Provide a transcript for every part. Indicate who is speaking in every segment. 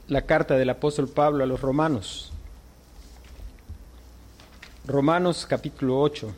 Speaker 1: la carta del apóstol Pablo a los Romanos. Romanos capítulo 8.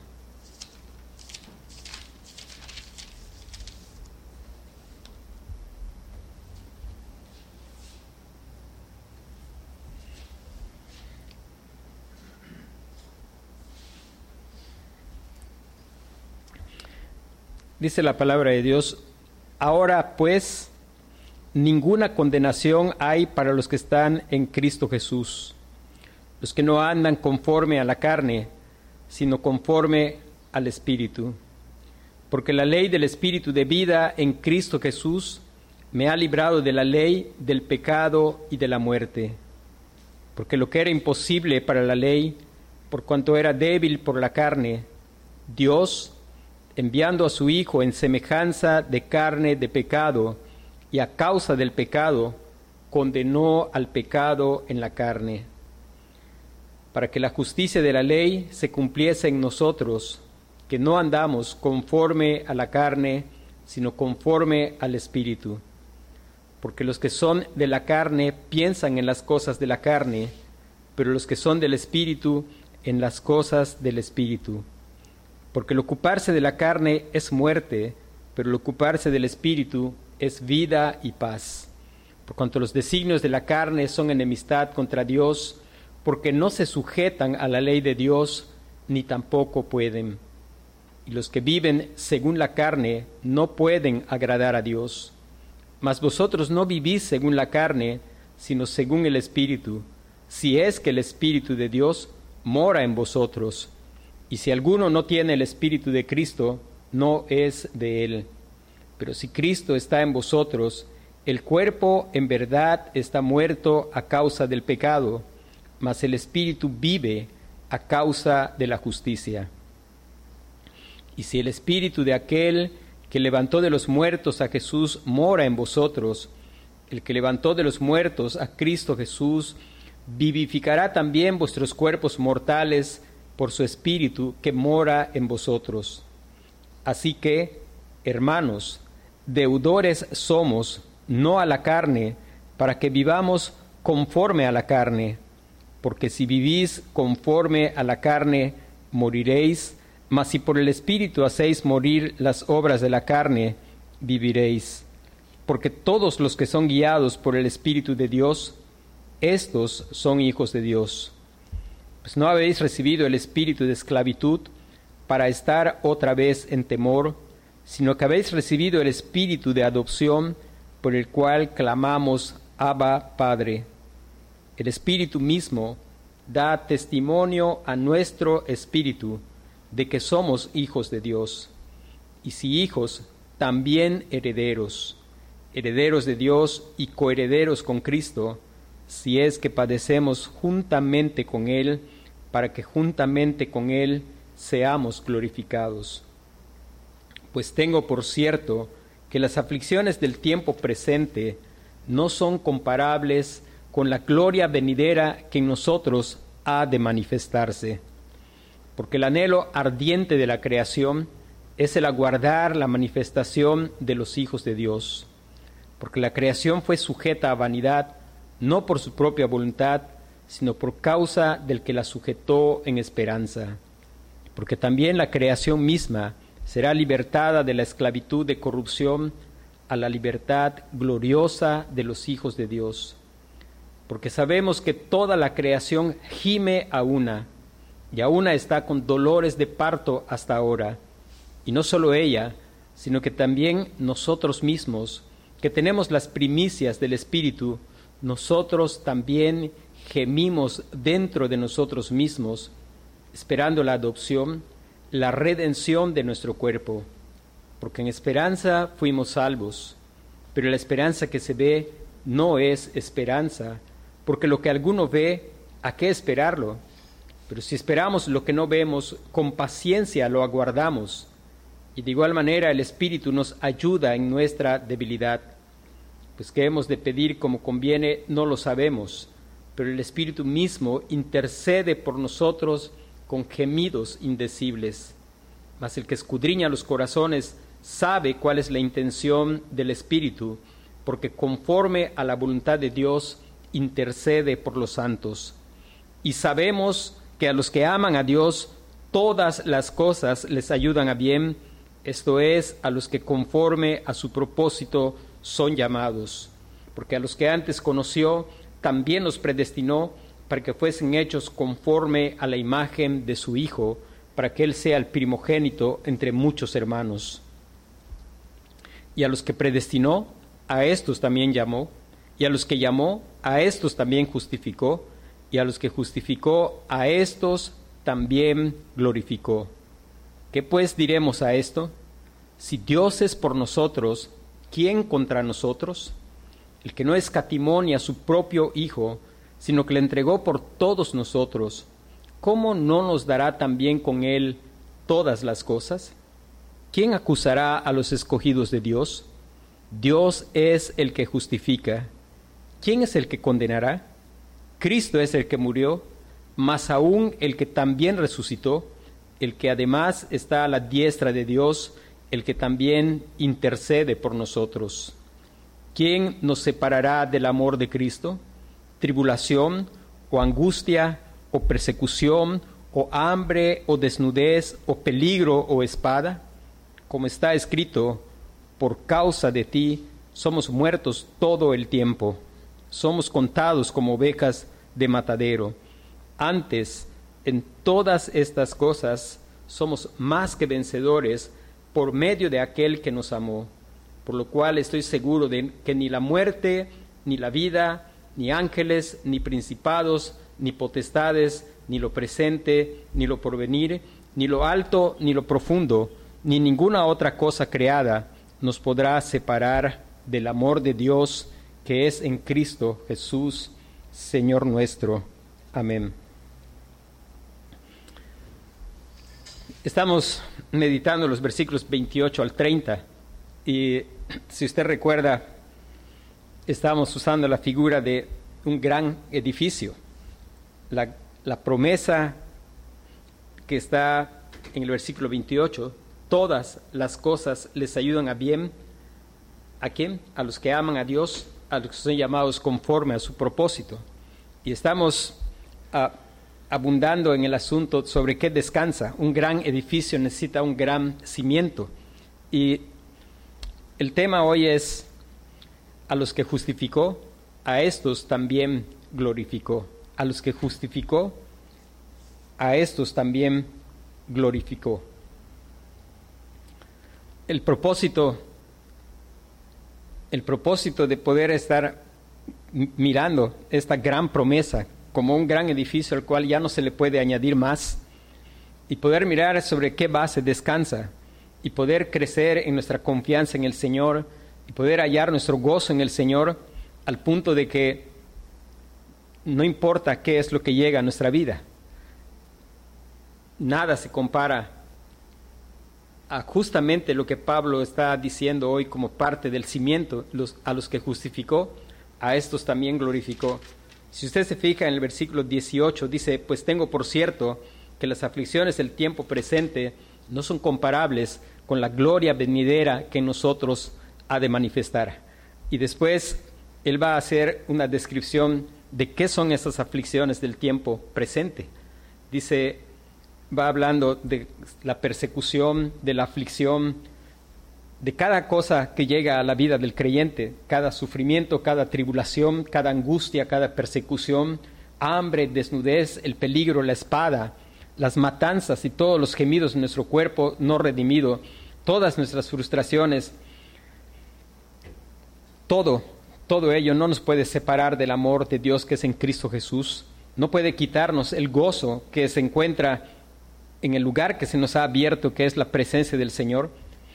Speaker 1: Dice la palabra de Dios: ahora pues, ninguna condenación hay para los que están en Cristo Jesús, los que no andan conforme a la carne, sino conforme al Espíritu. Porque la ley del Espíritu de vida en Cristo Jesús me ha librado de la ley del pecado y de la muerte. Porque lo que era imposible para la ley, por cuanto era débil por la carne, Dios, enviando a su Hijo en semejanza de carne de pecado, y a causa del pecado, condenó al pecado en la carne, para que la justicia de la ley se cumpliese en nosotros, que no andamos conforme a la carne, sino conforme al Espíritu. Porque los que son de la carne piensan en las cosas de la carne, pero los que son del Espíritu en las cosas del Espíritu. Porque el ocuparse de la carne es muerte, pero el ocuparse del Espíritu es vida y paz. Por cuanto los designios de la carne son enemistad contra Dios, porque no se sujetan a la ley de Dios, ni tampoco pueden. Y los que viven según la carne no pueden agradar a Dios. Mas vosotros no vivís según la carne, sino según el Espíritu, si es que el Espíritu de Dios mora en vosotros. Y si alguno no tiene el Espíritu de Cristo, no es de él. Pero si Cristo está en vosotros, el cuerpo en verdad está muerto a causa del pecado, mas el Espíritu vive a causa de la justicia. Y si el Espíritu de aquel que levantó de los muertos a Jesús mora en vosotros, el que levantó de los muertos a Cristo Jesús vivificará también vuestros cuerpos mortales por su Espíritu que mora en vosotros. Así que, hermanos, deudores somos, no a la carne, para que vivamos conforme a la carne. Porque si vivís conforme a la carne, moriréis, mas si por el Espíritu hacéis morir las obras de la carne, viviréis. Porque todos los que son guiados por el Espíritu de Dios, estos son hijos de Dios. Pues no habéis recibido el espíritu de esclavitud para estar otra vez en temor, sino que habéis recibido el espíritu de adopción, por el cual clamamos: Abba, Padre. El Espíritu mismo da testimonio a nuestro espíritu de que somos hijos de Dios. Y si hijos, también herederos, herederos de Dios y coherederos con Cristo, si es que padecemos juntamente con Él, para que juntamente con Él seamos glorificados. Pues tengo por cierto que las aflicciones del tiempo presente no son comparables con la gloria venidera que en nosotros ha de manifestarse. Porque el anhelo ardiente de la creación es el aguardar la manifestación de los hijos de Dios. Porque la creación fue sujeta a vanidad, no por su propia voluntad, sino por causa del que la sujetó en esperanza. Porque también la creación misma será libertada de la esclavitud de corrupción a la libertad gloriosa de los hijos de Dios. Porque sabemos que toda la creación gime a una, y a una está con dolores de parto hasta ahora. Y no solo ella, sino que también nosotros mismos, que tenemos las primicias del Espíritu, nosotros también gemimos dentro de nosotros mismos, esperando la adopción, la redención de nuestro cuerpo. Porque en esperanza fuimos salvos, pero la esperanza que se ve no es esperanza, porque lo que alguno ve, ¿a qué esperarlo? Pero si esperamos lo que no vemos, con paciencia lo aguardamos. Y de igual manera el Espíritu nos ayuda en nuestra debilidad. Pues que hemos de pedir como conviene, no lo sabemos, pero el Espíritu mismo intercede por nosotros con gemidos indecibles. Mas el que escudriña los corazones sabe cuál es la intención del Espíritu, porque conforme a la voluntad de Dios intercede por los santos. Y sabemos que a los que aman a Dios, todas las cosas les ayudan a bien, esto es, a los que conforme a su propósito son llamados. Porque a los que antes conoció, también los predestinó para que fuesen hechos conforme a la imagen de su Hijo, para que Él sea el primogénito entre muchos hermanos. Y a los que predestinó, a estos también llamó, y a los que llamó, a estos también justificó, y a los que justificó, a estos también glorificó. ¿Qué pues diremos a esto? Si Dios es por nosotros, ¿quién contra nosotros? El que no escatimó ni a su propio Hijo, sino que le entregó por todos nosotros, ¿cómo no nos dará también con Él todas las cosas? ¿Quién acusará a los escogidos de Dios? Dios es el que justifica. ¿Quién es el que condenará? Cristo es el que murió, más aún el que también resucitó, el que además está a la diestra de Dios, el que también intercede por nosotros. ¿Quién nos separará del amor de Cristo? ¿Tribulación, o angustia, o persecución, o hambre, o desnudez, o peligro, o espada? Como está escrito, por causa de ti somos muertos todo el tiempo. Somos contados como ovejas de matadero. Antes, en todas estas cosas, somos más que vencedores por medio de aquel que nos amó. Por lo cual estoy seguro de que ni la muerte, ni la vida, ni ángeles, ni principados, ni potestades, ni lo presente, ni lo porvenir, ni lo alto, ni lo profundo, ni ninguna otra cosa creada nos podrá separar del amor de Dios que es en Cristo Jesús, Señor nuestro. Amén. Estamos meditando los versículos 28 al 30 y si usted recuerda, estamos usando la figura de un gran edificio. La promesa que está en el versículo 28, todas las cosas les ayudan a bien. ¿A quién? A los que aman a Dios, a los que son llamados conforme a su propósito. Y estamos abundando en el asunto sobre qué descansa. Un gran edificio necesita un gran cimiento. Y el tema hoy es, a los que justificó, a estos también glorificó. A los que justificó, a estos también glorificó. El propósito de poder estar mirando esta gran promesa como un gran edificio al cual ya no se le puede añadir más, y poder mirar sobre qué base descansa, y poder crecer en nuestra confianza en el Señor, y poder hallar nuestro gozo en el Señor, al punto de que no importa qué es lo que llega a nuestra vida, nada se compara a justamente lo que Pablo está diciendo hoy como parte del cimiento. A los que justificó, a estos también glorificó. Si usted se fija en el versículo 18, dice, pues tengo por cierto que las aflicciones del tiempo presente no son comparables con la gloria venidera que en nosotros ha de manifestar. Y después él va a hacer una descripción de qué son esas aflicciones del tiempo presente. Dice, va hablando de la persecución, de la aflicción, de cada cosa que llega a la vida del creyente, cada sufrimiento, cada tribulación, cada angustia, cada persecución, hambre, desnudez, el peligro, la espada, las matanzas y todos los gemidos de nuestro cuerpo no redimido, todas nuestras frustraciones, todo ello no nos puede separar del amor de Dios que es en Cristo Jesús, no puede quitarnos el gozo que se encuentra en el lugar que se nos ha abierto, que es la presencia del Señor.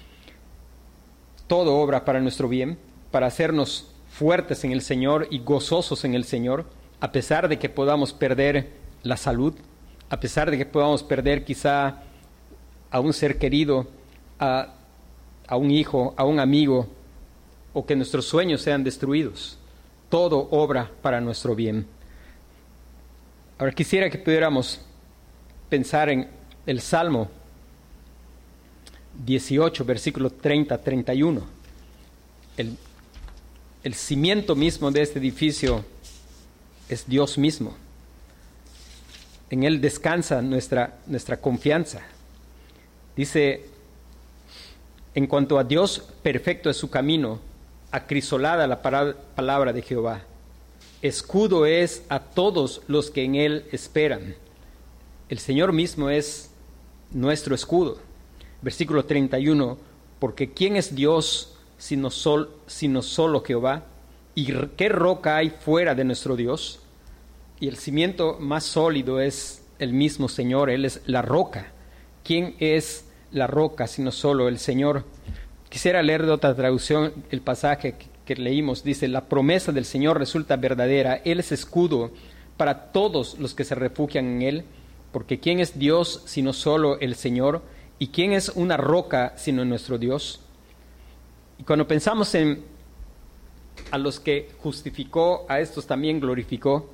Speaker 1: Todo obra para nuestro bien, para hacernos fuertes en el Señor y gozosos en el Señor, a pesar de que podamos perder la salud, a pesar de que podamos perder quizá a un ser querido, a un hijo, a un amigo, o que nuestros sueños sean destruidos. Todo obra para nuestro bien. Ahora quisiera que pudiéramos pensar en el Salmo 18, versículo 30-31. El cimiento mismo de este edificio es Dios mismo. En Él descansa nuestra confianza. Dice, en cuanto a Dios, perfecto es su camino, acrisolada la palabra de Jehová. Escudo es a todos los que en Él esperan. El Señor mismo es nuestro escudo. Versículo 31, porque ¿quién es Dios sino solo Jehová? ¿Y qué roca hay fuera de nuestro Dios? Y el cimiento más sólido es el mismo Señor, Él es la roca. ¿Quién es la roca sino solo el Señor? Quisiera leer de otra traducción el pasaje que leímos. Dice, la promesa del Señor resulta verdadera, Él es escudo para todos los que se refugian en Él, porque ¿quién es Dios sino solo el Señor? ¿Y quién es una roca sino nuestro Dios? Y cuando pensamos a los que justificó, a estos también glorificó,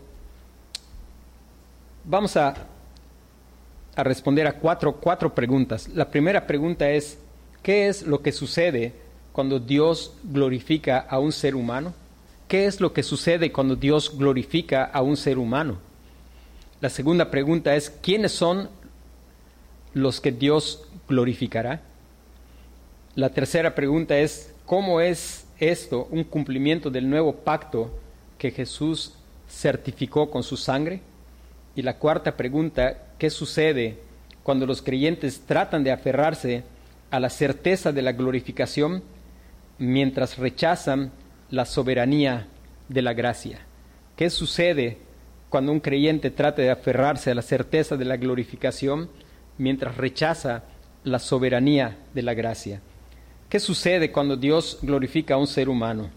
Speaker 1: vamos a responder a cuatro preguntas. La primera pregunta es, ¿qué es lo que sucede cuando Dios glorifica a un ser humano? ¿Qué es lo que sucede cuando Dios glorifica a un ser humano? La segunda pregunta es, ¿quiénes son los que Dios glorificará? La tercera pregunta es, ¿cómo es esto un cumplimiento del nuevo pacto que Jesús certificó con su sangre? Y la cuarta pregunta, ¿qué sucede cuando los creyentes tratan de aferrarse a la certeza de la glorificación mientras rechazan la soberanía de la gracia? ¿Qué sucede cuando un creyente trata de aferrarse a la certeza de la glorificación mientras rechaza la soberanía de la gracia? ¿Qué sucede cuando Dios glorifica a un ser humano?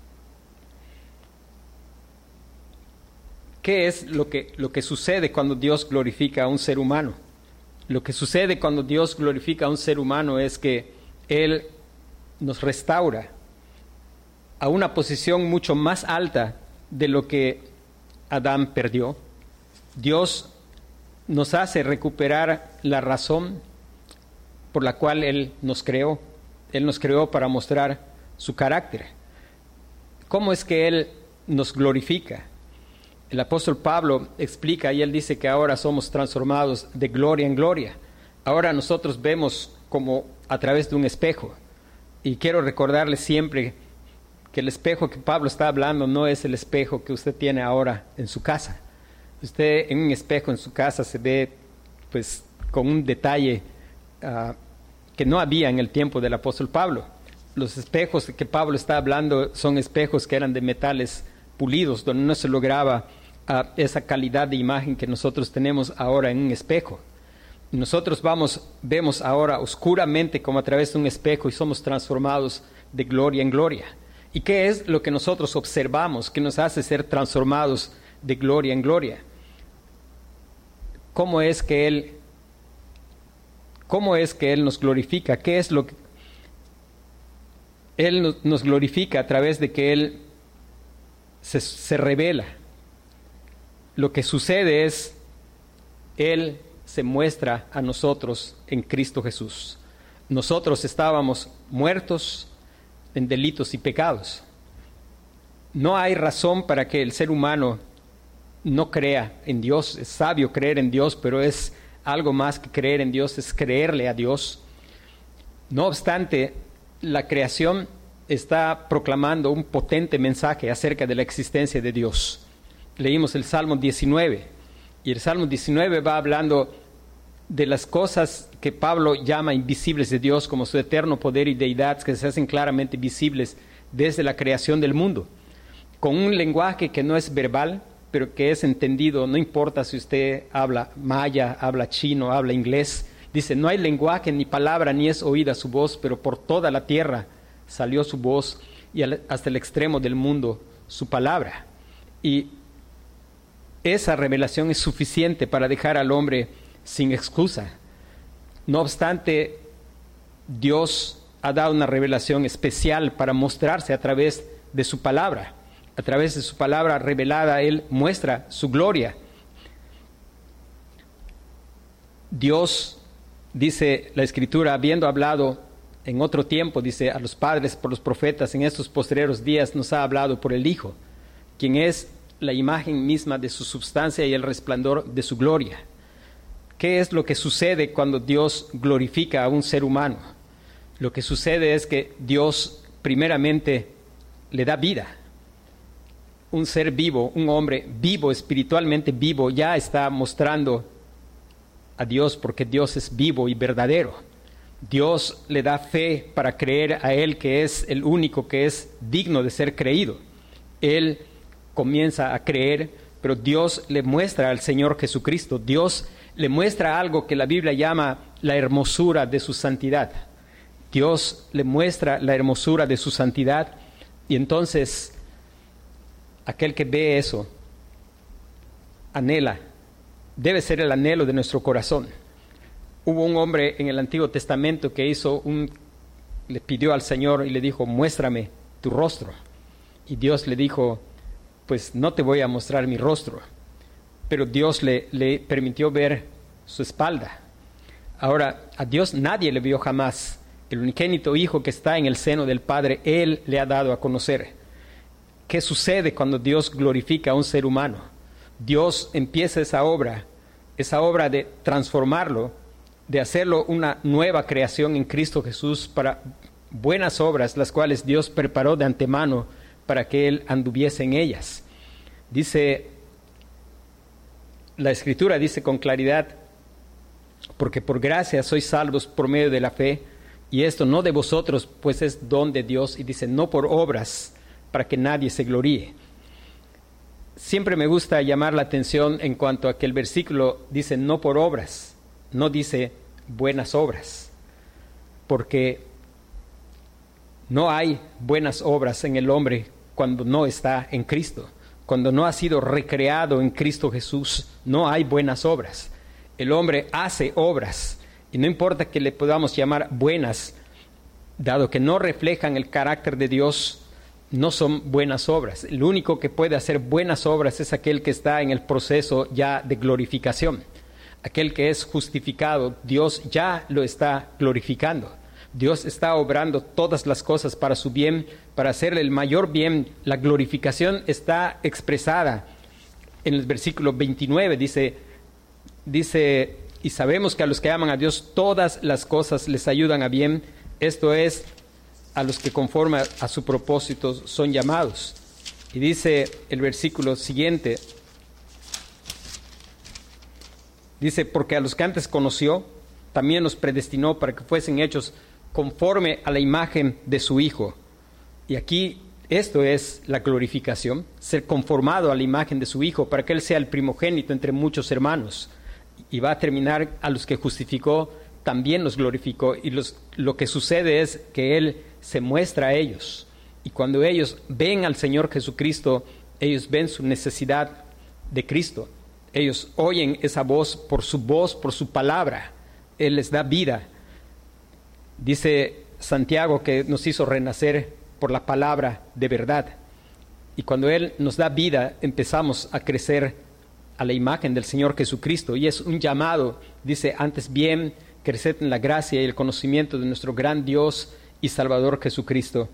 Speaker 1: ¿Qué es lo que sucede cuando Dios glorifica a un ser humano? Lo que sucede cuando Dios glorifica a un ser humano es que Él nos restaura a una posición mucho más alta de lo que Adán perdió. Dios nos hace recuperar la razón por la cual Él nos creó. Él nos creó para mostrar su carácter. ¿Cómo es que Él nos glorifica? El apóstol Pablo explica y él dice que ahora somos transformados de gloria en gloria. Ahora nosotros vemos como a través de un espejo. Y quiero recordarles siempre que el espejo que Pablo está hablando no es el espejo que usted tiene ahora en su casa. Usted en un espejo en su casa se ve pues con un detalle que no había en el tiempo del apóstol Pablo. Los espejos que Pablo está hablando son espejos que eran de metales pulidos, donde no se lograba esa calidad de imagen que nosotros tenemos ahora en un espejo. Nosotros vemos ahora oscuramente como a través de un espejo y somos transformados de gloria en gloria. ¿Y qué es lo que nosotros observamos que nos hace ser transformados de gloria en gloria? ¿Cómo es que Él nos glorifica? ¿Qué es lo que Él nos glorifica? A través de que Él se revela. Lo que sucede es, Él se muestra a nosotros en Cristo Jesús. Nosotros estábamos muertos en delitos y pecados. No hay razón para que el ser humano no crea en Dios. Es sabio creer en Dios, pero es algo más que creer en Dios, es creerle a Dios. No obstante, la creación está proclamando un potente mensaje acerca de la existencia de Dios. Leímos el Salmo 19, y el Salmo 19 va hablando de las cosas que Pablo llama invisibles de Dios, como su eterno poder y deidad, que se hacen claramente visibles desde la creación del mundo, con un lenguaje que no es verbal, pero que es entendido, no importa si usted habla maya, habla chino, habla inglés. Dice, no hay lenguaje ni palabra ni es oída su voz, pero por toda la tierra salió su voz y hasta el extremo del mundo su palabra. Y esa revelación es suficiente para dejar al hombre sin excusa. No obstante, Dios ha dado una revelación especial para mostrarse a través de su palabra. A través de su palabra revelada, Él muestra su gloria. Dios, dice la Escritura, habiendo hablado en otro tiempo, dice, a los padres por los profetas, en estos postreros días nos ha hablado por el Hijo, quien es la imagen misma de su substancia y el resplandor de su gloria. ¿Qué es lo que sucede cuando Dios glorifica a un ser humano? Lo que sucede es que Dios primeramente le da vida. Un ser vivo, un hombre vivo, espiritualmente vivo, ya está mostrando a Dios porque Dios es vivo y verdadero. Dios le da fe para creer a Él, que es el único que es digno de ser creído. Él comienza a creer, pero Dios le muestra al Señor Jesucristo. Dios le muestra algo que la Biblia llama la hermosura de su santidad. Dios le muestra la hermosura de su santidad, y entonces aquel que ve eso anhela, debe ser el anhelo de nuestro corazón. Hubo un hombre en el Antiguo Testamento que le pidió al Señor y le dijo: muéstrame tu rostro. Y Dios le dijo: pues no te voy a mostrar mi rostro. Pero Dios le permitió ver su espalda. Ahora, a Dios nadie le vio jamás. El unigénito Hijo que está en el seno del Padre, Él le ha dado a conocer. ¿Qué sucede cuando Dios glorifica a un ser humano? Dios empieza esa obra de transformarlo, de hacerlo una nueva creación en Cristo Jesús para buenas obras, las cuales Dios preparó de antemano para que Él anduviese en ellas. Dice, la Escritura dice con claridad: porque por gracia sois salvos por medio de la fe, y esto no de vosotros, pues es don de Dios. Y dice, no por obras, para que nadie se gloríe. Siempre me gusta llamar la atención en cuanto a que el versículo dice no por obras, no dice buenas obras, porque no hay buenas obras en el hombre cuando no está en Cristo. Cuando no ha sido recreado en Cristo Jesús, no hay buenas obras. El hombre hace obras, y no importa que le podamos llamar buenas, dado que no reflejan el carácter de Dios, no son buenas obras. El único que puede hacer buenas obras es aquel que está en el proceso ya de glorificación. Aquel que es justificado, Dios ya lo está glorificando. Dios está obrando todas las cosas para su bien, para hacerle el mayor bien. La glorificación está expresada en el versículo 29, dice, y sabemos que a los que aman a Dios todas las cosas les ayudan a bien, esto es, a los que conforme a su propósito son llamados. Y dice el versículo siguiente, dice, porque a los que antes conoció, también los predestinó para que fuesen hechos conforme a la imagen de su Hijo. Y aquí esto es la glorificación, ser conformado a la imagen de su Hijo, para que Él sea el primogénito entre muchos hermanos. Y va a terminar: a los que justificó, también los glorificó. Y lo que sucede es que Él se muestra a ellos. Y cuando ellos ven al Señor Jesucristo, ellos ven su necesidad de Cristo. Ellos oyen esa voz, por su palabra. Él les da vida. Dice Santiago que nos hizo renacer por la palabra de verdad. Y cuando Él nos da vida, empezamos a crecer a la imagen del Señor Jesucristo. Y es un llamado, dice, antes bien, creced en la gracia y el conocimiento de nuestro gran Dios y Salvador Jesucristo.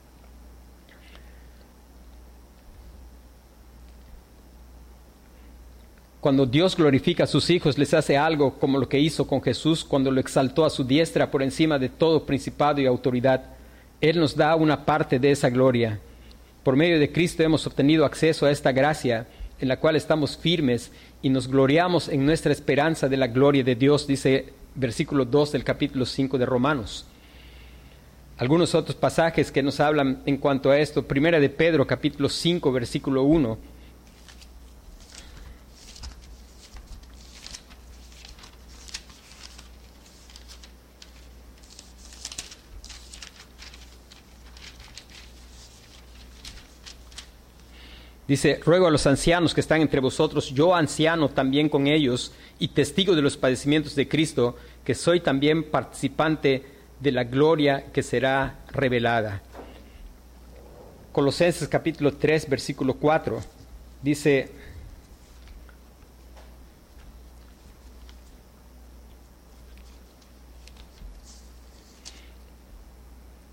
Speaker 1: Cuando Dios glorifica a sus hijos, les hace algo como lo que hizo con Jesús cuando lo exaltó a su diestra por encima de todo principado y autoridad. Él nos da una parte de esa gloria. Por medio de Cristo hemos obtenido acceso a esta gracia en la cual estamos firmes y nos gloriamos en nuestra esperanza de la gloria de Dios, dice versículo 2 del capítulo 5 de Romanos. Algunos otros pasajes que nos hablan en cuanto a esto: Primera de Pedro, capítulo 5, versículo 1. Dice: ruego a los ancianos que están entre vosotros, yo anciano también con ellos y testigo de los padecimientos de Cristo, que soy también participante de la gloria que será revelada. Colosenses capítulo 3, versículo 4, dice: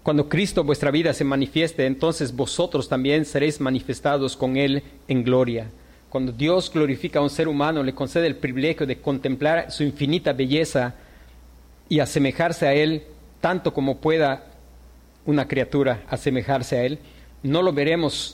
Speaker 1: Cuando Cristo vuestra vida se manifieste, entonces vosotros también seréis manifestados con Él en gloria. Cuando Dios glorifica a un ser humano, le concede el privilegio de contemplar su infinita belleza y asemejarse a Él tanto como pueda una criatura asemejarse a Él. No lo veremos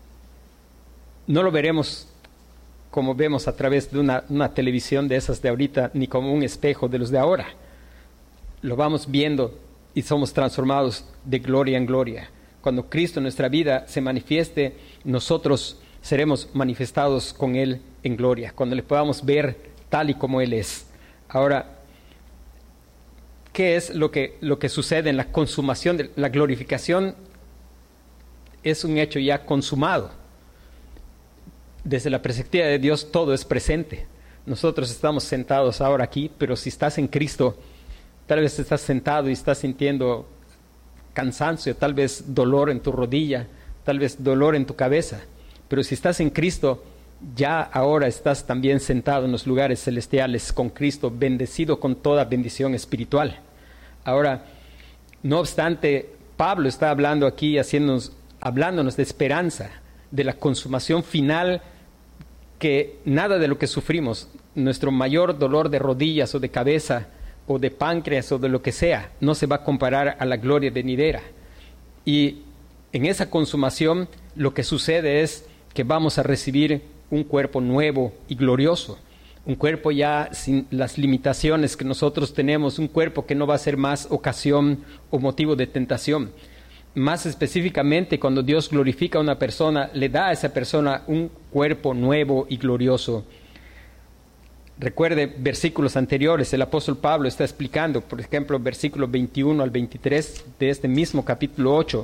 Speaker 1: como vemos a través de una televisión de esas de ahorita, ni como un espejo de los de ahora. Lo vamos viendo y somos transformados de gloria en gloria. Cuando Cristo en nuestra vida se manifieste, nosotros seremos manifestados con Él en gloria, cuando le podamos ver tal y como Él es. Ahora, ¿qué es lo que sucede en la consumación de la glorificación? Es un hecho ya consumado. Desde la perspectiva de Dios todo es presente. Nosotros estamos sentados ahora aquí, pero si estás en Cristo, tal vez estás sentado y estás sintiendo cansancio, tal vez dolor en tu rodilla, tal vez dolor en tu cabeza. Pero si estás en Cristo, ya ahora estás también sentado en los lugares celestiales con Cristo, bendecido con toda bendición espiritual. Ahora, no obstante, Pablo está hablando aquí, hablándonos de esperanza, de la consumación final, que nada de lo que sufrimos, nuestro mayor dolor de rodillas o de cabeza o de páncreas o de lo que sea, no se va a comparar a la gloria venidera. Y en esa consumación lo que sucede es que vamos a recibir un cuerpo nuevo y glorioso, un cuerpo ya sin las limitaciones que nosotros tenemos, un cuerpo que no va a ser más ocasión o motivo de tentación. Más específicamente, cuando Dios glorifica a una persona, le da a esa persona un cuerpo nuevo y glorioso. Recuerde versículos anteriores, el apóstol Pablo está explicando, por ejemplo, versículos 21 al 23 de este mismo capítulo 8.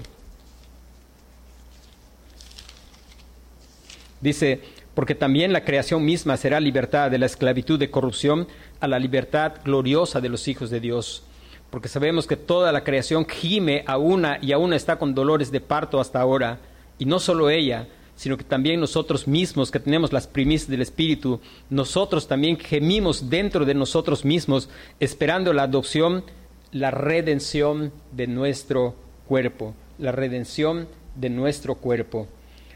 Speaker 1: Dice: porque también la creación misma será libertada de la esclavitud de corrupción a la libertad gloriosa de los hijos de Dios. Porque sabemos que toda la creación gime a una y aún está con dolores de parto hasta ahora. Y no solo ella, sino que también nosotros mismos que tenemos las primicias del Espíritu, nosotros también gemimos dentro de nosotros mismos, esperando la adopción, la redención de nuestro cuerpo. La redención de nuestro cuerpo.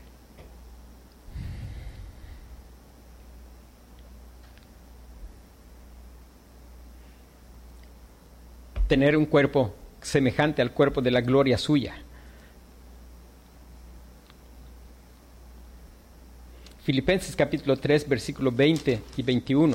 Speaker 1: Tener un cuerpo semejante al cuerpo de la gloria suya. Filipenses capítulo 3, versículos 20 y 21.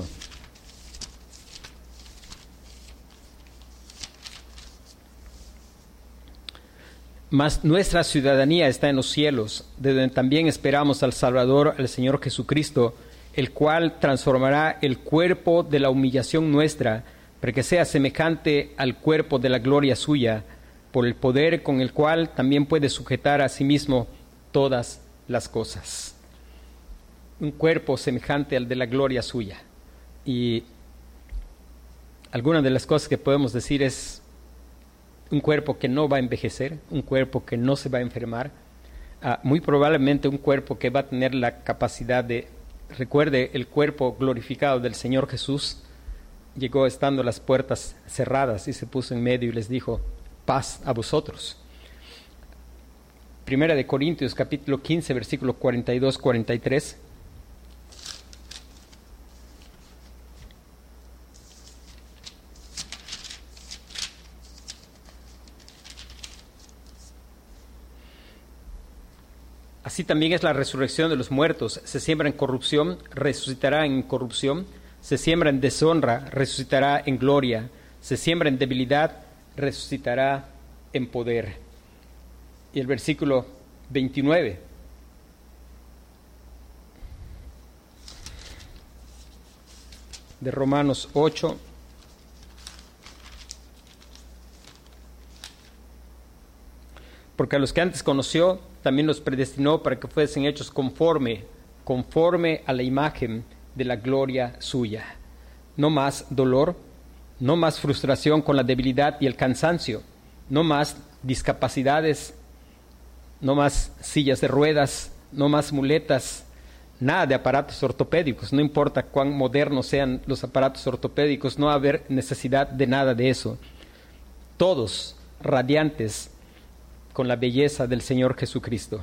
Speaker 1: Mas nuestra ciudadanía está en los cielos, de donde también esperamos al Salvador, al Señor Jesucristo, el cual transformará el cuerpo de la humillación nuestra, para que sea semejante al cuerpo de la gloria suya, por el poder con el cual también puede sujetar a sí mismo todas las cosas. Un cuerpo semejante al de la gloria suya. Y alguna de las cosas que podemos decir es un cuerpo que no va a envejecer, un cuerpo que no se va a enfermar, muy probablemente un cuerpo que va a tener la capacidad de, recuerde, el cuerpo glorificado del Señor Jesús, llegó estando las puertas cerradas y se puso en medio y les dijo: paz a vosotros. Primera de Corintios capítulo 15 versículo 42-43. Así también es la resurrección de los muertos. Se siembra en corrupción, resucitará en incorrupción. Se siembra en deshonra, resucitará en gloria. Se siembra en debilidad, resucitará en poder. Y el versículo 29. De Romanos 8. Porque a los que antes conoció, también los predestinó para que fuesen hechos conforme a la imagen de la gloria suya. No más dolor, no más frustración con la debilidad y el cansancio, no más discapacidades, no más sillas de ruedas, no más muletas, nada de aparatos ortopédicos, no importa cuán modernos sean los aparatos ortopédicos, no va a haber necesidad de nada de eso. Todos radiantes, con la belleza del Señor Jesucristo.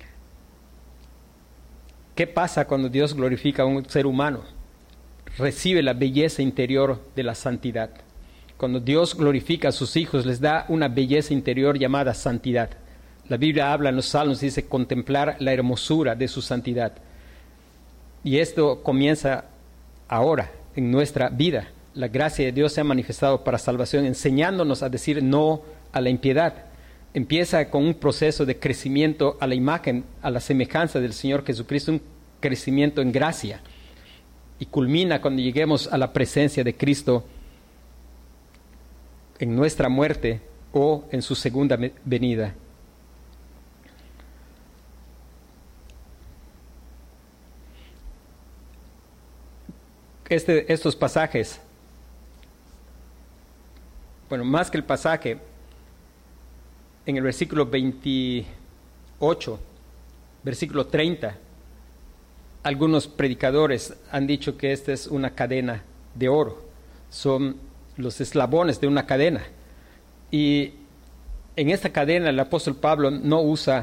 Speaker 1: ¿Qué pasa cuando Dios glorifica a un ser humano? Recibe la belleza interior de la santidad. Cuando Dios glorifica a sus hijos, les da una belleza interior llamada santidad. La Biblia habla en los Salmos, dice contemplar la hermosura de su santidad. Y esto comienza ahora en nuestra vida. La gracia de Dios se ha manifestado para salvación, enseñándonos a decir no a la impiedad. Empieza con un proceso de crecimiento a la imagen, a la semejanza del Señor Jesucristo, un crecimiento en gracia. Y culmina cuando lleguemos a la presencia de Cristo en nuestra muerte o en su segunda venida. Estos pasajes, bueno, más que el pasaje, en el versículo 28, versículo 30, algunos predicadores han dicho que esta es una cadena de oro, son los eslabones de una cadena. Y en esta cadena el apóstol Pablo no usa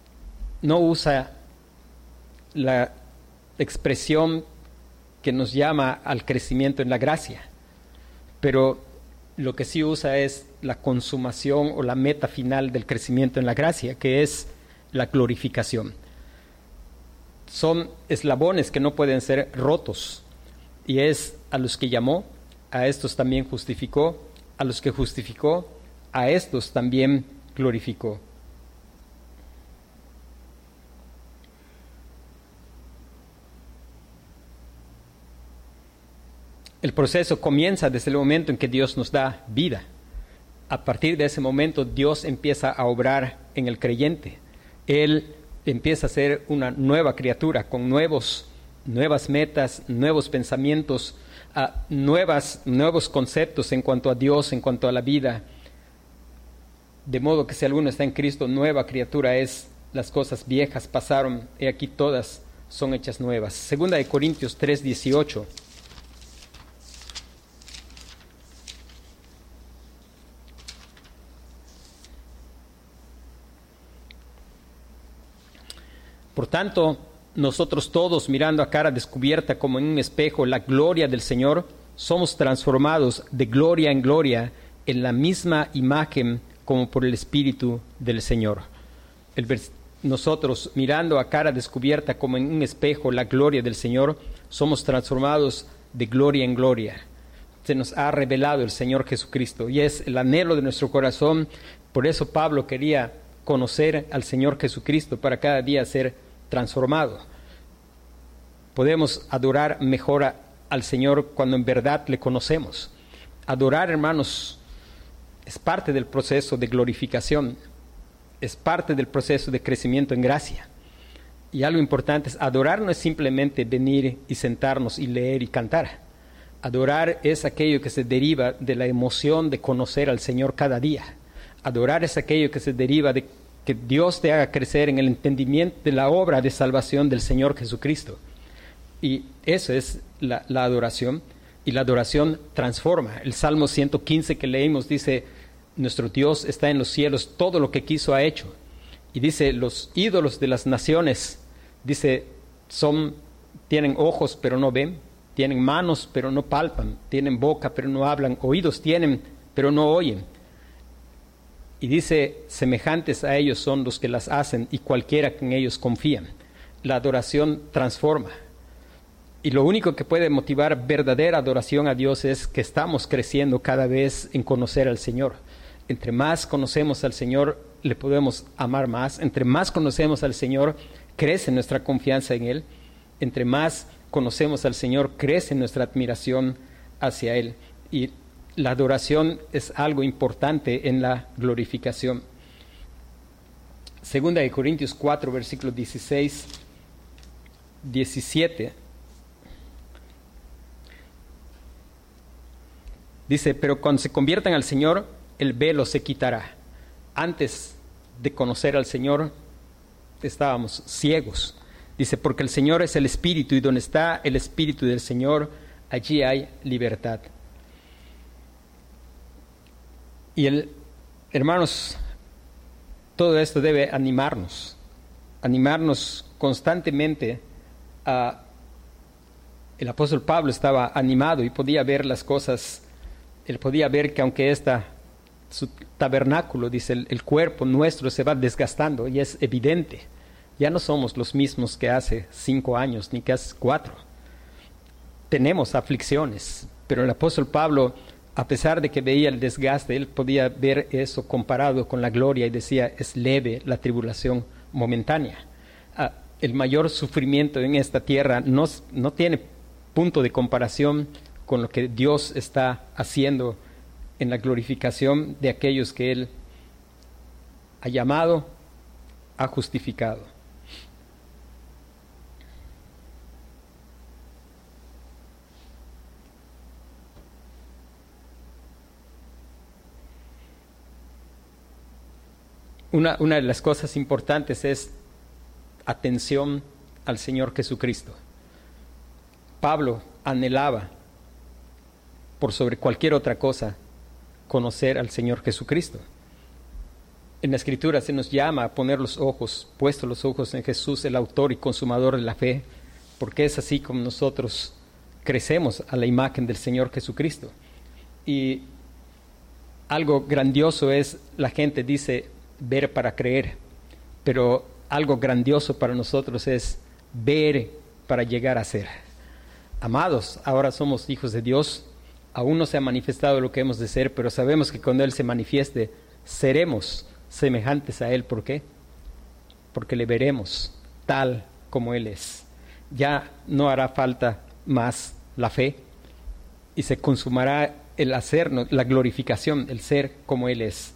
Speaker 1: la expresión que nos llama al crecimiento en la gracia, pero lo que sí usa es la consumación o la meta final del crecimiento en la gracia, que es la glorificación. Son eslabones que no pueden ser rotos, y es a los que llamó, a estos también justificó, a los que justificó, a estos también glorificó. El proceso comienza desde el momento en que Dios nos da vida. A partir de ese momento Dios empieza a obrar en el creyente. Él empieza a ser una nueva criatura con nuevas metas, nuevos pensamientos, nuevos conceptos en cuanto a Dios, en cuanto a la vida. De modo que si alguno está en Cristo, nueva criatura es. Las cosas viejas pasaron, y aquí todas son hechas nuevas. Segunda de Corintios 3:18. Por tanto, nosotros todos, mirando a cara descubierta como en un espejo la gloria del Señor, somos transformados de gloria en gloria en la misma imagen como por el Espíritu del Señor. Nosotros, mirando a cara descubierta como en un espejo la gloria del Señor, somos transformados de gloria en gloria. Se nos ha revelado el Señor Jesucristo y es el anhelo de nuestro corazón. Por eso Pablo quería conocer al Señor Jesucristo para cada día ser transformado. Podemos adorar mejor al Señor cuando en verdad le conocemos. Adorar, hermanos, es parte del proceso de glorificación, es parte del proceso de crecimiento en gracia. Y algo importante es, adorar no es simplemente venir y sentarnos y leer y cantar. Adorar es aquello que se deriva de la emoción de conocer al Señor cada día. Adorar es aquello que se deriva de que Dios te haga crecer en el entendimiento de la obra de salvación del Señor Jesucristo. Y eso es la adoración, y la adoración transforma. El Salmo 115 que leímos dice, nuestro Dios está en los cielos, todo lo que quiso ha hecho. Y dice, los ídolos de las naciones, dice, tienen ojos pero no ven, tienen manos pero no palpan, tienen boca pero no hablan, oídos tienen pero no oyen. Y dice, semejantes a ellos son los que las hacen y cualquiera que en ellos confían. La adoración transforma. Y lo único que puede motivar verdadera adoración a Dios es que estamos creciendo cada vez en conocer al Señor. Entre más conocemos al Señor, le podemos amar más. Entre más conocemos al Señor, crece nuestra confianza en Él. Entre más conocemos al Señor, crece nuestra admiración hacia Él. Y la adoración es algo importante en la glorificación. Segunda de Corintios 4, versículos 16, 17. Dice, pero cuando se conviertan al Señor, el velo se quitará. Antes de conocer al Señor, estábamos ciegos. Dice, porque el Señor es el Espíritu, y donde está el Espíritu del Señor, allí hay libertad. Y hermanos, todo esto debe animarnos constantemente. El apóstol Pablo estaba animado y podía ver las cosas. Él podía ver que aunque su tabernáculo, dice, el cuerpo nuestro se va desgastando, y es evidente. Ya no somos los mismos que hace 5 años, ni que hace 4. Tenemos aflicciones, pero el apóstol Pablo, a pesar de que veía el desgaste, él podía ver eso comparado con la gloria y decía, es leve la tribulación momentánea. El mayor sufrimiento en esta tierra no tiene punto de comparación con lo que Dios está haciendo en la glorificación de aquellos que Él ha llamado, ha justificado. Una de las cosas importantes es atención al Señor Jesucristo. Pablo anhelaba, por sobre cualquier otra cosa, conocer al Señor Jesucristo. En la Escritura se nos llama a poner puestos los ojos en Jesús, el autor y consumador de la fe, porque es así como nosotros crecemos a la imagen del Señor Jesucristo. Y algo grandioso es, la gente dice, ver para creer, pero algo grandioso para nosotros es ver para llegar a ser. Amados, ahora somos hijos de Dios, aún no se ha manifestado lo que hemos de ser, pero sabemos que cuando Él se manifieste, seremos semejantes a Él. ¿Por qué? Porque le veremos tal como Él es. Ya no hará falta más la fe, y se consumará el hacernos, la glorificación, el ser como Él es.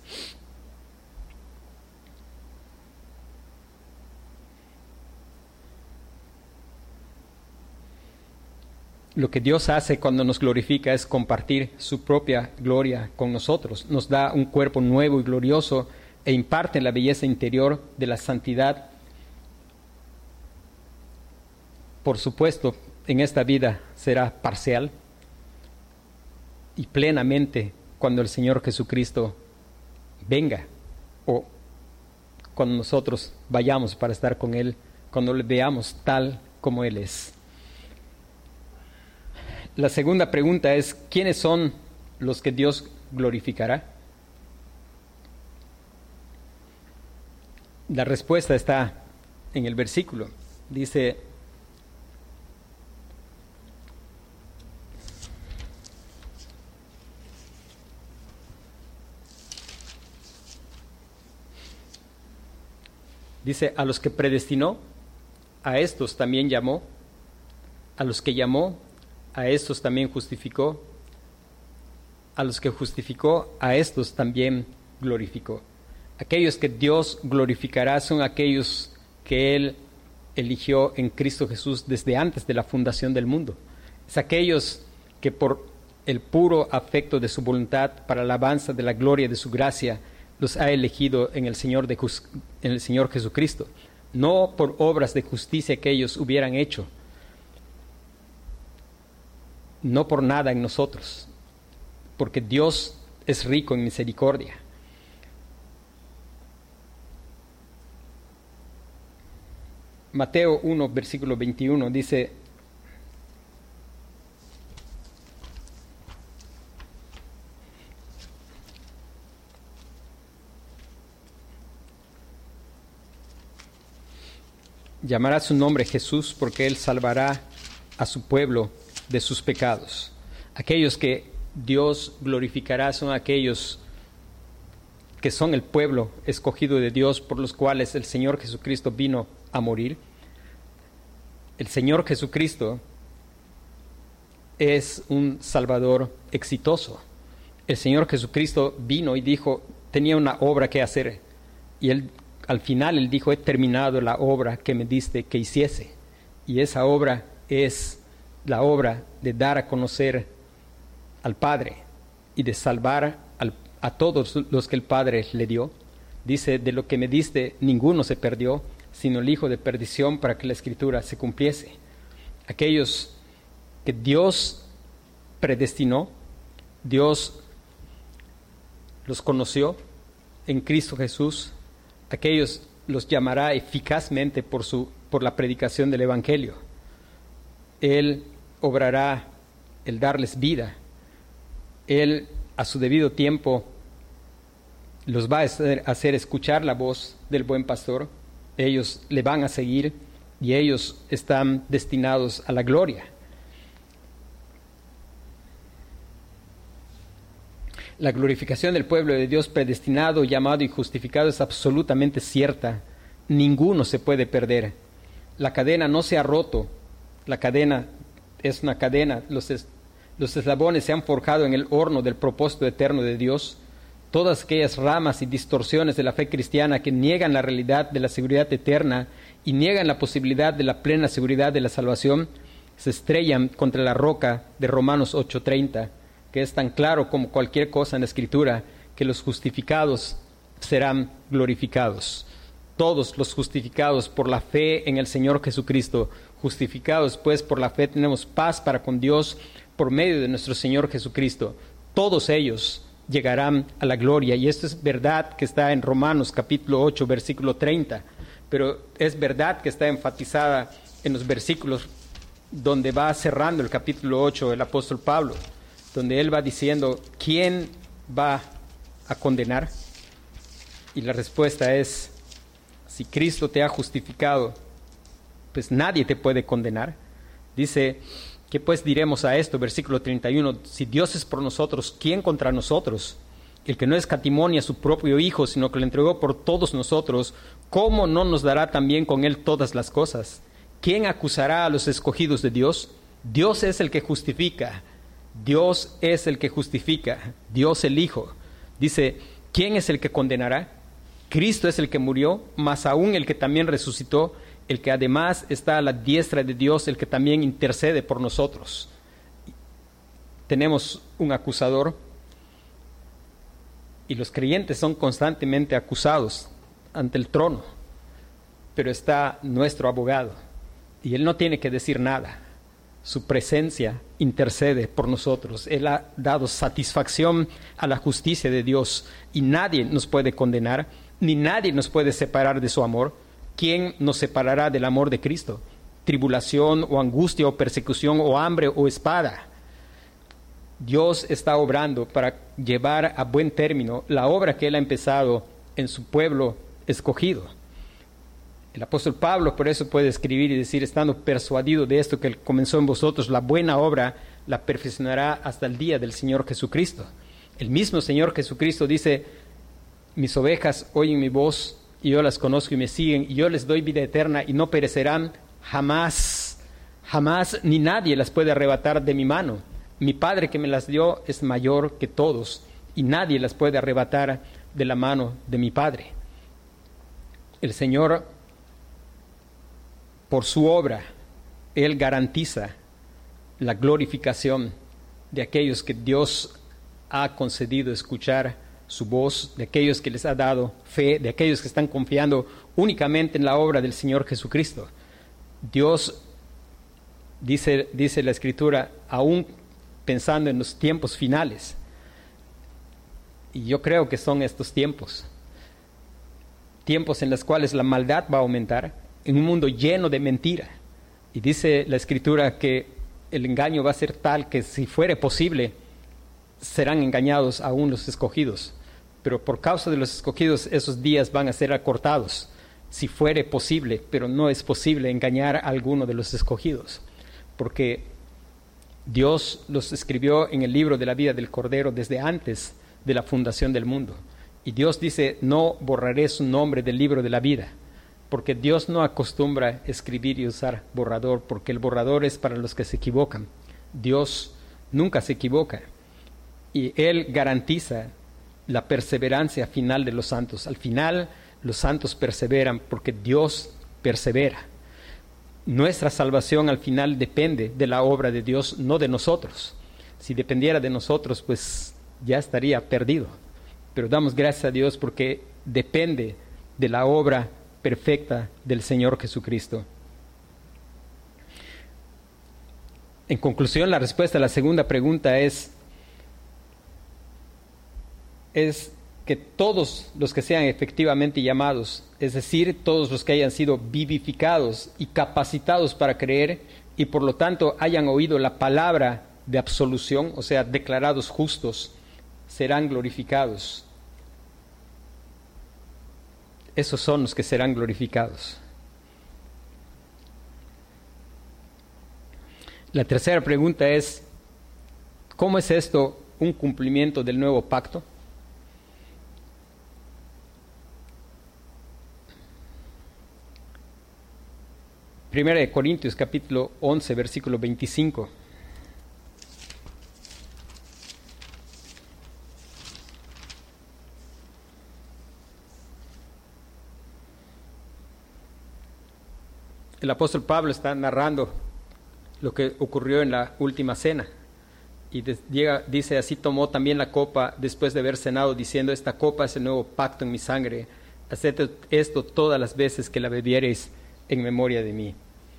Speaker 1: Lo que Dios hace cuando nos glorifica es compartir su propia gloria con nosotros. Nos da un cuerpo nuevo y glorioso e imparte la belleza interior de la santidad. Por supuesto, en esta vida será parcial y plenamente cuando el Señor Jesucristo venga, o cuando nosotros vayamos para estar con Él, cuando le veamos tal como Él es. La segunda pregunta es, ¿quiénes son los que Dios glorificará? La respuesta está en el versículo. Dice, a los que predestinó, a estos también llamó; a los que llamó, a estos también justificó; a los que justificó, a estos también glorificó. Aquellos que Dios glorificará son aquellos que Él eligió en Cristo Jesús desde antes de la fundación del mundo. Es aquellos que por el puro afecto de su voluntad, para la alabanza de la gloria de su gracia, los ha elegido en el Señor Jesucristo, no por obras de justicia que ellos hubieran hecho, no por nada en nosotros, porque Dios es rico en misericordia. Mateo 1, versículo 21 dice, llamará su nombre Jesús, porque Él salvará a su pueblo de sus pecados. Aquellos que Dios glorificará son aquellos que son el pueblo escogido de Dios, por los cuales el Señor Jesucristo vino a morir. El Señor Jesucristo es un Salvador exitoso. El Señor Jesucristo vino y dijo, tenía una obra que hacer, y al final Él dijo, he terminado la obra que me diste que hiciese. Y esa obra es la obra de dar a conocer al Padre y de salvar a todos los que el Padre le dio. Dice, de lo que me diste ninguno se perdió, sino el hijo de perdición, para que la Escritura se cumpliese. Aquellos que Dios predestinó, Dios los conoció en Cristo Jesús. Aquellos los llamará eficazmente por la predicación del Evangelio. Él obrará el darles vida. Él, a su debido tiempo, los va a hacer escuchar la voz del buen pastor. Ellos le van a seguir y ellos están destinados a la gloria. La glorificación del pueblo de Dios predestinado, llamado y justificado es absolutamente cierta. Ninguno se puede perder. La cadena no se ha roto. La cadena es una cadena. Los eslabones se han forjado en el horno del propósito eterno de Dios. Todas aquellas ramas y distorsiones de la fe cristiana que niegan la realidad de la seguridad eterna y niegan la posibilidad de la plena seguridad de la salvación, se estrellan contra la roca de Romanos 8:30, que es tan claro como cualquier cosa en la Escritura, que los justificados serán glorificados. Todos los justificados por la fe en el Señor Jesucristo, justificados pues por la fe, tenemos paz para con Dios por medio de nuestro Señor Jesucristo. Todos ellos llegarán a la gloria, y esto es verdad que está en Romanos capítulo 8, versículo 30, pero es verdad que está enfatizada en los versículos donde va cerrando el capítulo 8 el apóstol Pablo, donde él va diciendo, ¿quién va a condenar? Y la respuesta es, si Cristo te ha justificado, pues nadie te puede condenar. Dice, ¿qué pues diremos a esto? Versículo 31, si Dios es por nosotros, ¿quién contra nosotros? El que no escatimó ni a su propio Hijo, sino que lo entregó por todos nosotros, ¿cómo no nos dará también con Él todas las cosas? ¿Quién acusará a los escogidos de Dios? Dios es el que justifica. Dios es el que justifica. Dios el Hijo. Dice, ¿quién es el que condenará? Cristo es el que murió, más aún el que también resucitó, el que además está a la diestra de Dios, el que también intercede por nosotros. Tenemos un acusador y los creyentes son constantemente acusados ante el trono, pero está nuestro abogado y él no tiene que decir nada. Su presencia intercede por nosotros. Él ha dado satisfacción a la justicia de Dios y nadie nos puede condenar, ni nadie nos puede separar de su amor. ¿Quién nos separará del amor de Cristo? Tribulación o angustia o persecución o hambre o espada. Dios está obrando para llevar a buen término la obra que Él ha empezado en su pueblo escogido. El apóstol Pablo por eso puede escribir y decir, estando persuadido de esto que Él comenzó en vosotros, la buena obra la perfeccionará hasta el día del Señor Jesucristo. El mismo Señor Jesucristo dice, mis ovejas oyen mi voz, y yo las conozco y me siguen, y yo les doy vida eterna, y no perecerán jamás, jamás, ni nadie las puede arrebatar de mi mano. Mi Padre que me las dio es mayor que todos, y nadie las puede arrebatar de la mano de mi Padre. El Señor, por su obra, Él garantiza la glorificación de aquellos que Dios ha concedido escuchar su voz, de aquellos que les ha dado fe, de aquellos que están confiando únicamente en la obra del Señor Jesucristo. Dios, dice la Escritura, aún pensando en los tiempos finales, y yo creo que son estos tiempos en los cuales la maldad va a aumentar, en un mundo lleno de mentira, y dice la Escritura que el engaño va a ser tal que si fuere posible, serán engañados aún los escogidos, pero por causa de los escogidos esos días van a ser acortados, si fuere posible, pero no es posible engañar a alguno de los escogidos, porque Dios los escribió en el libro de la vida del Cordero desde antes de la fundación del mundo, y Dios dice, no borraré su nombre del libro de la vida, porque Dios no acostumbra escribir y usar borrador, porque el borrador es para los que se equivocan. Dios nunca se equivoca, y Él garantiza la perseverancia final de los santos. Al final, los santos perseveran porque Dios persevera. Nuestra salvación al final depende de la obra de Dios, no de nosotros. Si dependiera de nosotros, pues ya estaría perdido. Pero damos gracias a Dios porque depende de la obra perfecta del Señor Jesucristo. En conclusión, la respuesta a la segunda pregunta es que todos los que sean efectivamente llamados, es decir, todos los que hayan sido vivificados y capacitados para creer y por lo tanto hayan oído la palabra de absolución, o sea, declarados justos, serán glorificados. Esos son los que serán glorificados. La tercera pregunta es, ¿cómo es esto un cumplimiento del nuevo pacto? Primera de Corintios capítulo 11, versículo 25. El apóstol Pablo está narrando lo que ocurrió en la última cena. Y dice, así tomó también la copa después de haber cenado, diciendo, esta copa es el nuevo pacto en mi sangre. Haced esto todas las veces que la bebiereis en memoria de mí.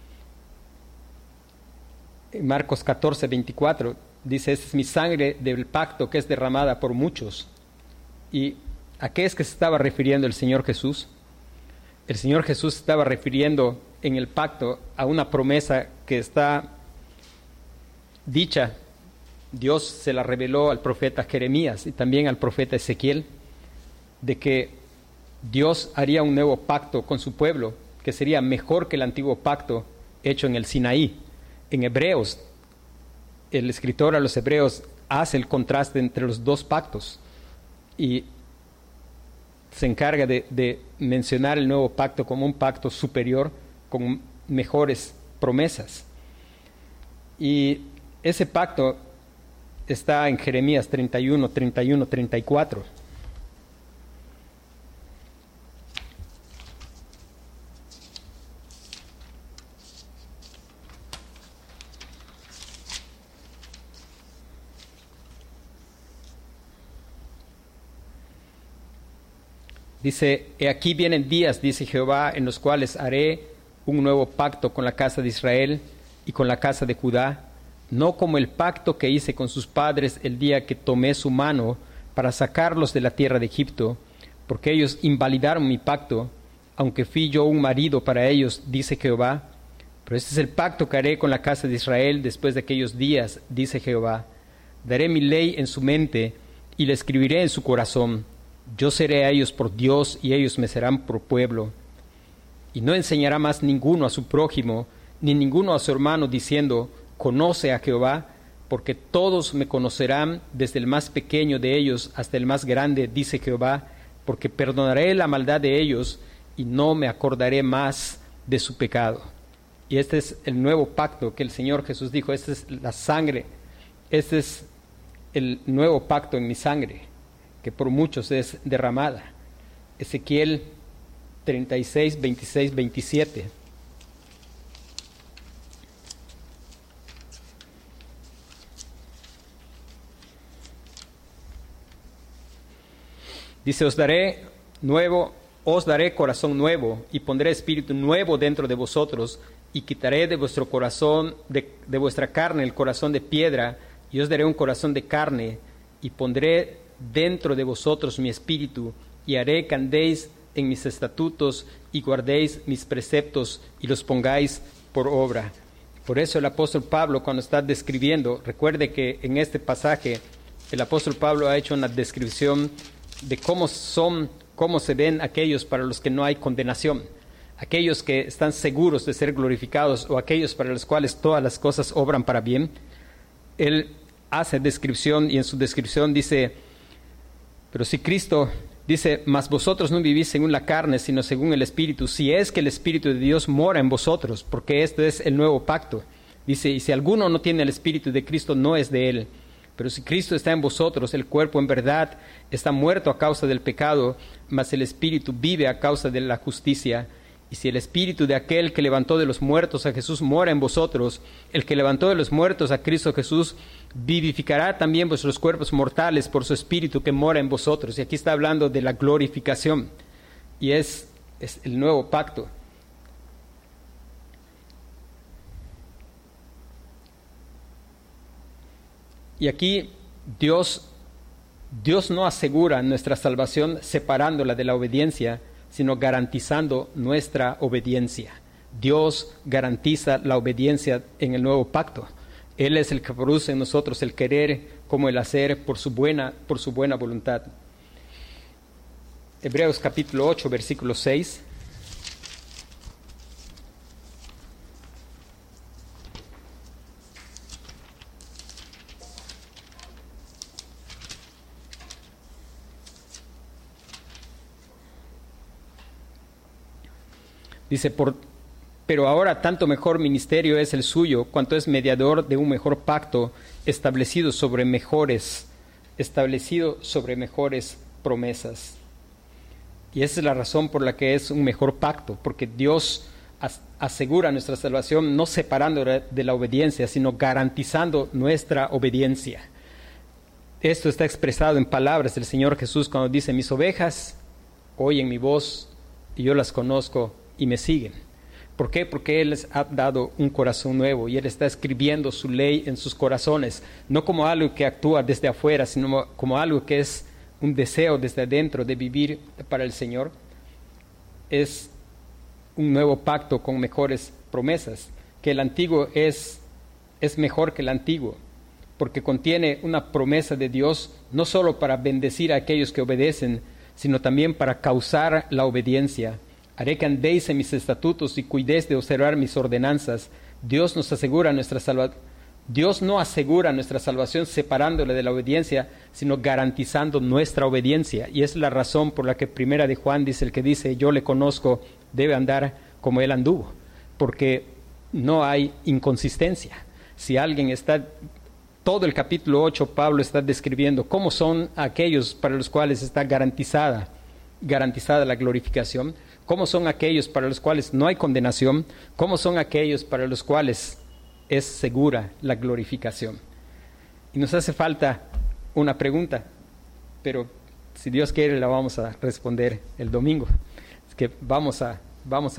Speaker 1: En Marcos 14, 24 dice, esta es mi sangre del pacto que es derramada por muchos. ¿Y a qué es que se estaba refiriendo el Señor Jesús? El Señor Jesús estaba refiriendo en el pacto a una promesa que está dicha. Dios se la reveló al profeta Jeremías y también al profeta Ezequiel, de que Dios haría un nuevo pacto con su pueblo, que sería mejor que el antiguo pacto hecho en el Sinaí. En Hebreos, el escritor a los Hebreos hace el contraste entre los dos pactos y se encarga de mencionar el nuevo pacto como un pacto superior, con mejores promesas. Y ese pacto está en Jeremías 31, 31, 34. Dice, he aquí vienen días, dice Jehová, en los cuales haré un nuevo pacto con la casa de Israel y con la casa de Judá, no como el pacto que hice con sus padres el día que tomé su mano para sacarlos de la tierra de Egipto, porque ellos invalidaron mi pacto, aunque fui yo un marido para ellos, dice Jehová. Pero este es el pacto que haré con la casa de Israel después de aquellos días, dice Jehová. Daré mi ley en su mente y la escribiré en su corazón. Yo seré a ellos por Dios y ellos me serán por pueblo. Y no enseñará más ninguno a su prójimo, ni ninguno a su hermano, diciendo, conoce a Jehová, porque todos me conocerán, desde el más pequeño de ellos hasta el más grande, dice Jehová, porque perdonaré la maldad de ellos y no me acordaré más de su pecado. Y este es el nuevo pacto que el Señor Jesús dijo, esta es la sangre, este es el nuevo pacto en mi sangre, que por muchos es derramada. Ezequiel 36, 26, 27. Dice, os daré corazón nuevo, y pondré espíritu nuevo dentro de vosotros, y quitaré de vuestro corazón, de vuestra carne, el corazón de piedra, y os daré un corazón de carne, y pondré dentro de vosotros mi espíritu, y haré que andéis en mis estatutos, y guardéis mis preceptos, y los pongáis por obra. Por eso el apóstol Pablo, cuando está describiendo, recuerde que en este pasaje, el apóstol Pablo ha hecho una descripción de cómo se ven aquellos para los que no hay condenación, aquellos que están seguros de ser glorificados o aquellos para los cuales todas las cosas obran para bien. Él hace descripción y en su descripción dice, pero si Cristo dice, mas vosotros no vivís según la carne, sino según el Espíritu, si es que el Espíritu de Dios mora en vosotros, porque este es el nuevo pacto. Dice, y si alguno no tiene el Espíritu de Cristo, no es de él. Pero si Cristo está en vosotros, el cuerpo en verdad está muerto a causa del pecado, mas el Espíritu vive a causa de la justicia. Y si el Espíritu de aquel que levantó de los muertos a Jesús mora en vosotros, el que levantó de los muertos a Cristo Jesús vivificará también vuestros cuerpos mortales por su Espíritu que mora en vosotros. Y aquí está hablando de la glorificación. Y es el nuevo pacto. Y aquí Dios Dios no asegura nuestra salvación separándola de la obediencia, sino garantizando nuestra obediencia. Dios garantiza la obediencia en el nuevo pacto. Él es el que produce en nosotros el querer como el hacer por su buena voluntad. Hebreos capítulo 8, versículo 6. Dice, pero ahora tanto mejor ministerio es el suyo, cuanto es mediador de un mejor pacto, establecido sobre mejores promesas. Y esa es la razón por la que es un mejor pacto, porque Dios asegura nuestra salvación no separándola de la obediencia, sino garantizando nuestra obediencia. Esto está expresado en palabras del Señor Jesús cuando dice, mis ovejas oyen mi voz y yo las conozco y me siguen. ¿Por qué? Porque Él les ha dado un corazón nuevo y Él está escribiendo su ley en sus corazones, no como algo que actúa desde afuera, sino como algo que es un deseo desde adentro de vivir para el Señor. Es un nuevo pacto con mejores promesas, que el antiguo es mejor que el antiguo, porque contiene una promesa de Dios no solo para bendecir a aquellos que obedecen, sino también para causar la obediencia. Haré que andéis en mis estatutos y cuidéis de observar mis ordenanzas. Dios no asegura nuestra salvación separándola de la obediencia, sino garantizando nuestra obediencia. Y es la razón por la que Primera de Juan dice, el que dice, yo le conozco, debe andar como él anduvo, porque no hay inconsistencia. Si alguien está, todo el capítulo 8, Pablo está describiendo cómo son aquellos para los cuales está garantizada la glorificación, cómo son aquellos para los cuales no hay condenación, cómo son aquellos para los cuales es segura la glorificación. Y nos hace falta una pregunta, pero si Dios quiere la vamos a responder el domingo. Es que vamos a